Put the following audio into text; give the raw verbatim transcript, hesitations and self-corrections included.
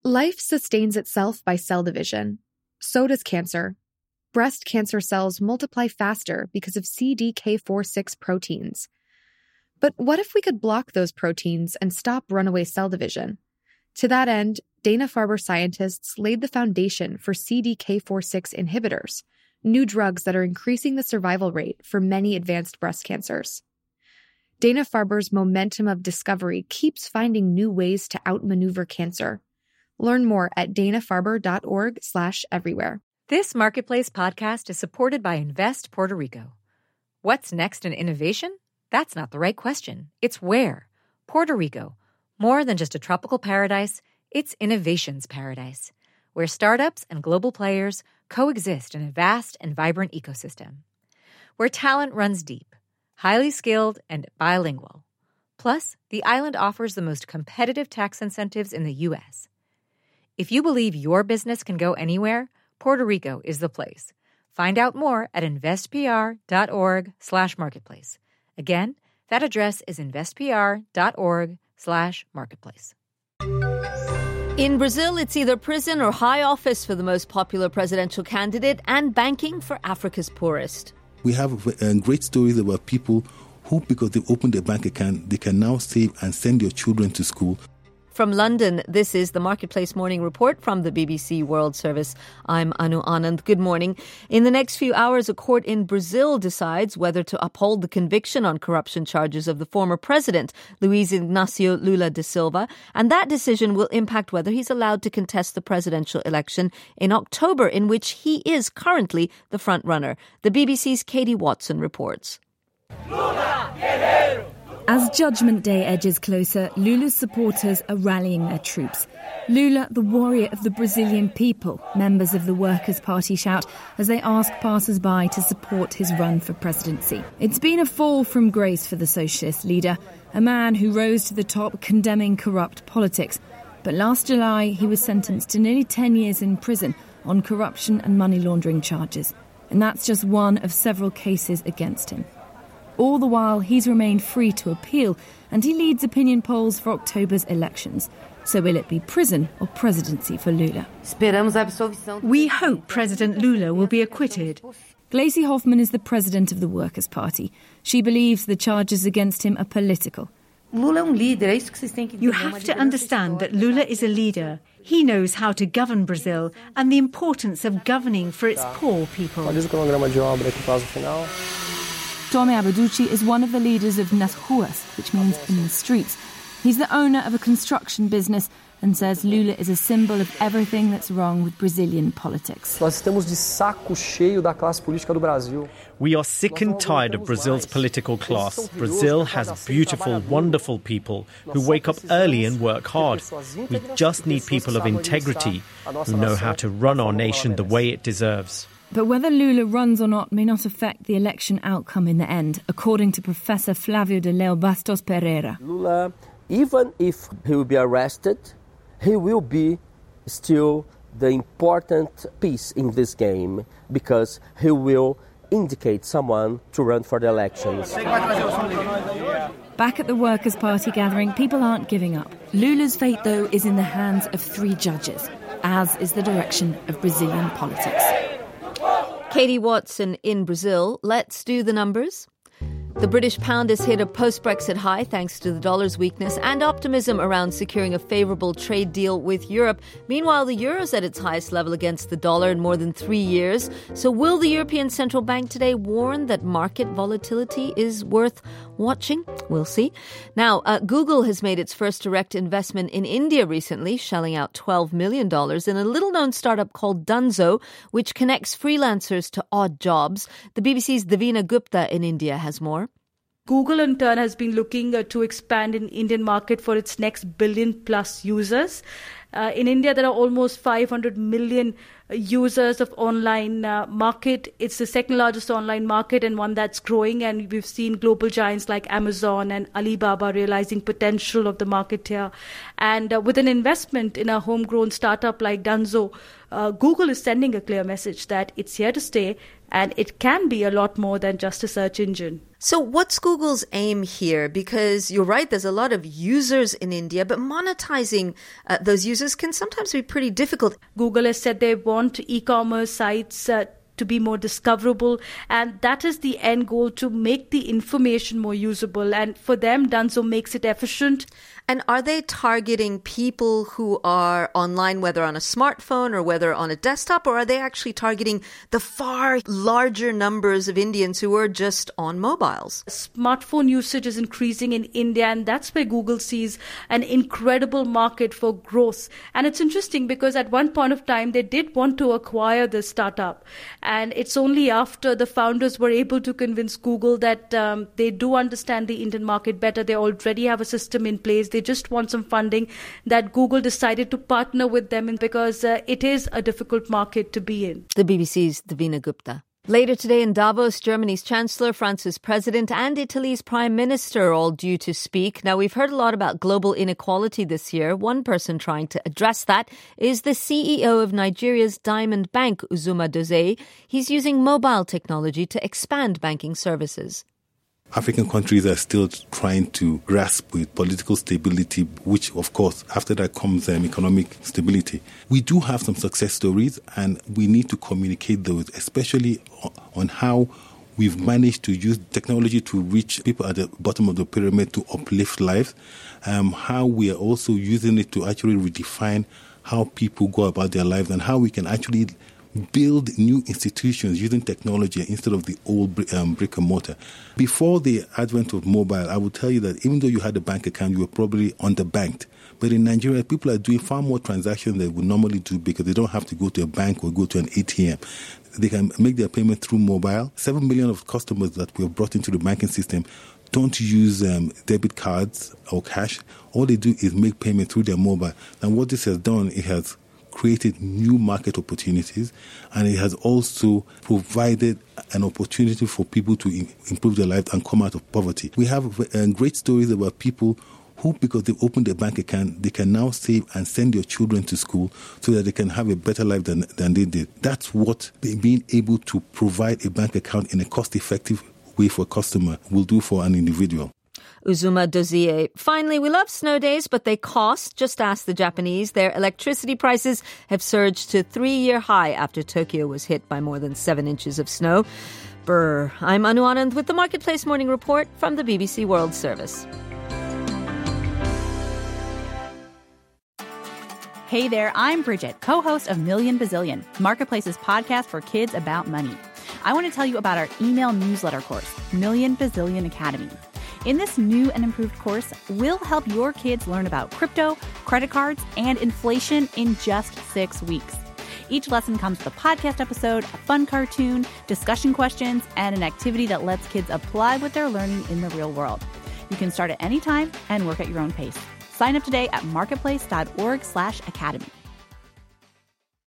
Life sustains itself by cell division. So does cancer. Breast cancer cells multiply faster because of C D K four six proteins. But what if we could block those proteins and stop runaway cell division? To that end, Dana-Farber scientists laid the foundation for C D K four six inhibitors, new drugs that are increasing the survival rate for many advanced breast cancers. Dana-Farber's momentum of discovery keeps finding new ways to outmaneuver cancer. Learn more at danafarber.org slash everywhere. This Marketplace podcast is supported by Invest Puerto Rico. What's next in innovation? That's not the right question. It's where. Puerto Rico. More than just a tropical paradise, it's innovation's paradise, where startups and global players coexist in a vast and vibrant ecosystem. Where talent runs deep, highly skilled, and bilingual. Plus, the island offers the most competitive tax incentives in the U S. If you believe your business can go anywhere, Puerto Rico is the place. Find out more at investpr.org slash marketplace. Again, that address is investpr.org slash marketplace. In Brazil, it's either prison or high office for the most popular presidential candidate and banking for Africa's poorest. We have uh, great stories about people who, because they've opened a bank account, they can now save and send your children to school. From London, this is the Marketplace Morning Report from the B B C World Service. I'm Anu Anand. Good morning. In the next few hours, a court in Brazil decides whether to uphold the conviction on corruption charges of the former president, Luiz Inácio Lula da Silva, and that decision will impact whether he's allowed to contest the presidential election in October, in which he is currently the front-runner. The B B C's Katie Watson reports. Lula, Guerreiro! As Judgment Day edges closer, Lula's supporters are rallying their troops. Lula, the warrior of the Brazilian people, members of the Workers' Party shout as they ask passers-by to support his run for presidency. It's been a fall from grace for the socialist leader, a man who rose to the top condemning corrupt politics. But last July, he was sentenced to nearly ten years in prison on corruption and money laundering charges. And that's just one of several cases against him. All the while, he's remained free to appeal, and he leads opinion polls for October's elections. So will it be prison or presidency for Lula? We hope President Lula will be acquitted. Gleisi Hoffmann is the president of the Workers' Party. She believes the charges against him are political. You have to understand that Lula is a leader. He knows how to govern Brazil and the importance of governing for its poor people. Tome Abaducci is one of the leaders of Nas Ruas, which means in the streets. He's the owner of a construction business and says Lula is a symbol of everything that's wrong with Brazilian politics. We are sick and tired of Brazil's political class. Brazil has beautiful, wonderful people who wake up early and work hard. We just need people of integrity who know how to run our nation the way it deserves. But whether Lula runs or not may not affect the election outcome in the end, according to Professor Flávio de Leo Bastos Pereira. Lula, even if he will be arrested, he will be still the important piece in this game because he will indicate someone to run for the elections. Back at the Workers' Party gathering, people aren't giving up. Lula's fate, though, is in the hands of three judges, as is the direction of Brazilian politics. Katie Watson in Brazil. Let's do the numbers. The British pound has hit a post-Brexit high thanks to the dollar's weakness and optimism around securing a favourable trade deal with Europe. Meanwhile, the euro's at its highest level against the dollar in more than three years. So will the European Central Bank today warn that market volatility is worth watching? We'll see. Now, uh, Google has made its first direct investment in India recently, shelling out twelve million dollars in a little-known startup called Dunzo, which connects freelancers to odd jobs. The B B C's Davina Gupta in India has more. Google, in turn, has been looking uh, to expand in Indian market for its next billion-plus users. Uh, in India, there are almost five hundred million users of online uh, market. It's the second largest online market and one that's growing. And we've seen global giants like Amazon and Alibaba realizing potential of the market here. And uh, with an investment in a homegrown startup like Dunzo, uh, Google is sending a clear message that it's here to stay and it can be a lot more than just a search engine. So what's Google's aim here? Because you're right, there's a lot of users in India, but monetizing uh, those users uses can sometimes be pretty difficult. Google has said they want e-commerce sites uh, to be more discoverable, and that is the end goal, to make the information more usable. And for them, Dunzo makes it efficient. And are they targeting people who are online, whether on a smartphone or whether on a desktop, or are they actually targeting the far larger numbers of Indians who are just on mobiles? Smartphone usage is increasing in India, and that's where Google sees an incredible market for growth. And it's interesting because at one point of time, they did want to acquire this startup. And it's only after the founders were able to convince Google that um, they do understand the Indian market better. They already have a system in place. They just want some funding, that Google decided to partner with them, and because uh, it is a difficult market to be in. The B B C's Davina Gupta. Later today in Davos, Germany's Chancellor, France's President, and Italy's Prime Minister are all due to speak. Now, we've heard a lot about global inequality this year. One person trying to address that is the C E O of Nigeria's Diamond Bank, Uzuma Dozie. He's using mobile technology to expand banking services. African countries are still trying to grasp with political stability, which, of course, after that comes um, economic stability. We do have some success stories, and we need to communicate those, especially on how we've managed to use technology to reach people at the bottom of the pyramid to uplift lives, um, how we are also using it to actually redefine how people go about their lives, and how we can actually build new institutions using technology instead of the old um, brick and mortar. Before the advent of mobile, I would tell you that even though you had a bank account, you were probably underbanked. But in Nigeria, people are doing far more transactions than they would normally do because they don't have to go to a bank or go to an A T M. They can make their payment through mobile. Seven million of customers that we have brought into the banking system don't use um, debit cards or cash. All they do is make payment through their mobile. And what this has done, it has created new market opportunities, and it has also provided an opportunity for people to im- improve their lives and come out of poverty. We have uh, great stories about people who, because they've opened a bank account, they can now save and send their children to school so that they can have a better life than, than they did. That's what being able to provide a bank account in a cost-effective way for a customer will do for an individual. Uzuma Dozie. Finally, we love snow days, but they cost. Just ask the Japanese. Their electricity prices have surged to three-year high after Tokyo was hit by more than seven inches of snow. Brr. I'm Anu Anand with the Marketplace Morning Report from the B B C World Service. Hey there, I'm Bridget, co-host of Million Bazillion, Marketplace's podcast for kids about money. I want to tell you about our email newsletter course, Million Bazillion Academy. In this new and improved course, we'll help your kids learn about crypto, credit cards, and inflation in just six weeks. Each lesson comes with a podcast episode, a fun cartoon, discussion questions, and an activity that lets kids apply what they're learning in the real world. You can start at any time and work at your own pace. Sign up today at marketplace.org slash academy.